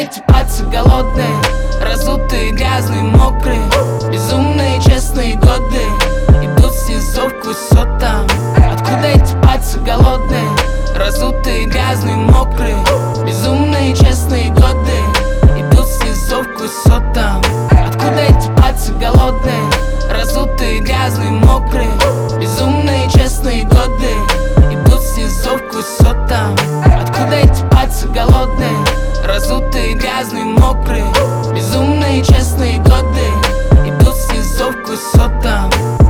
эти пацы голодные, разутые, грязные, мокрые, безумные, честные годы идут в СИЗО к высотам. Откуда эти пацы голодные, разутые, грязные, мокрые, безумные, честные годы идут в СИЗО к высотам. Откуда эти пацы голодные, разутые, грязные, мокрые, безумные, честные годы идут в СИЗО к высотам. Откуда эти пацы голодные, разутые, грязные, мокрые, безумные, честные годы идут в СИЗО к высотам.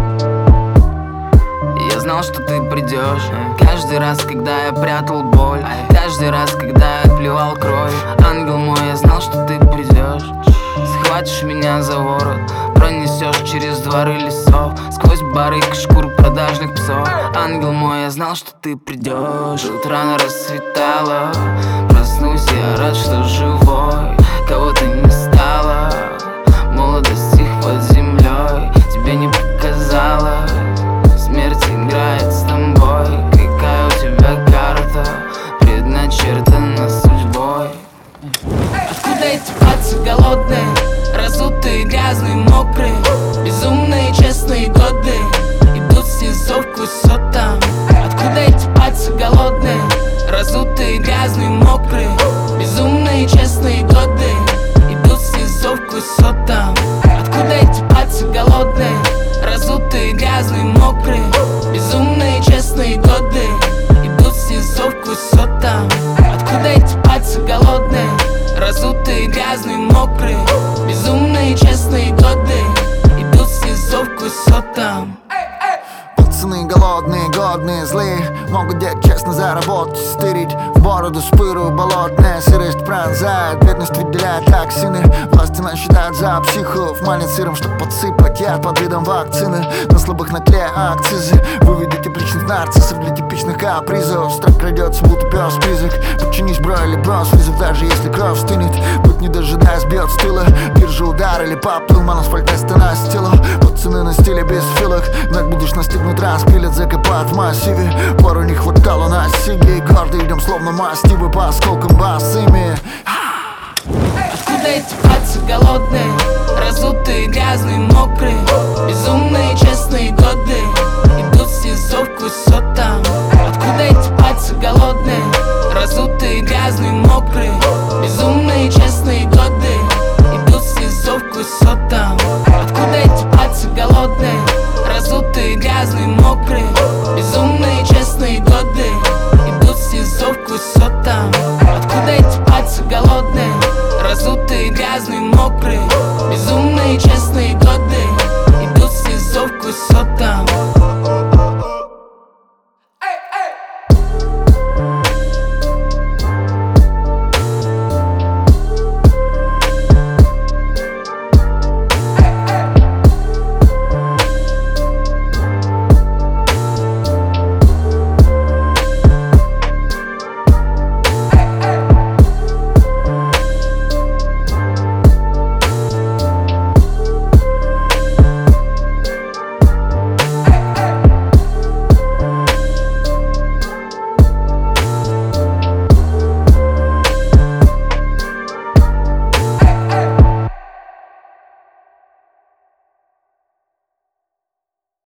Я знал, что ты придешь. Каждый раз, когда я прятал боль, каждый раз, когда я отплевал кровь. Ангел мой, я знал, что ты придешь. Схватишь меня за ворот, пронесешь через дворы лесов, сквозь барыг шкур продажных псов. Ангел мой, я знал, что ты придешь. Тут рано рассветало, проснусь, я рад, что живой. Кого ты не стала, молодость их под землей тебе не показала. Смерть играет с тобой, какая у тебя карта предначертана судьбой. Откуда эти пацы голодные, разутые, грязные, мокрые, безумные, честные годы идут в СИЗО к высотам. Откуда эти пацы голодные, разутые, грязные, мокрые, безумные, честные годы идут в СИЗО к высотам. Откуда эти пацы голодные, разутые, грязные, мокрые, безумные, честные годы идут в СИЗО к высотам. Откуда эти пацы голодные, разутые, грязные, мокрые, безумные, честные годы идут в СИЗО к высотам. Пацаны голодные, годные, злые, могут делать честно заработать, стырить в бороду спыру. Болотная сырость пронзает, бедность выделяет токсины. Власти нас считают за психов, манят сыром, чтоб подсыпать яд под видом вакцины. На слабых на тле акцизы, выведи тепличных нарциссов для типичных капризов. Страх крадется, будто пес призрак. Подчинись, бро, или брос вызов, даже если кровь стынет. Путь не дожидаясь, бьет с тыла. Биржа удар или поплыл, моносфальт место на стилу. Пацаны на стиле без филок, ног будешь настигнут, распилят, закопают в массиве. Пору не хватало на сиги, гордо идем словно мастивы по осколкам басами. Откуда эти пацы голодные, разутые, грязные, мокрые, безумные, честные годы идут в СИЗО к высотам. Откуда эти пацы голодные, разутые, грязные, мокрые, безумные, честные годы идут в СИЗО к высотам. Откуда эти пацы голодные, разутые, грязные, мокрые,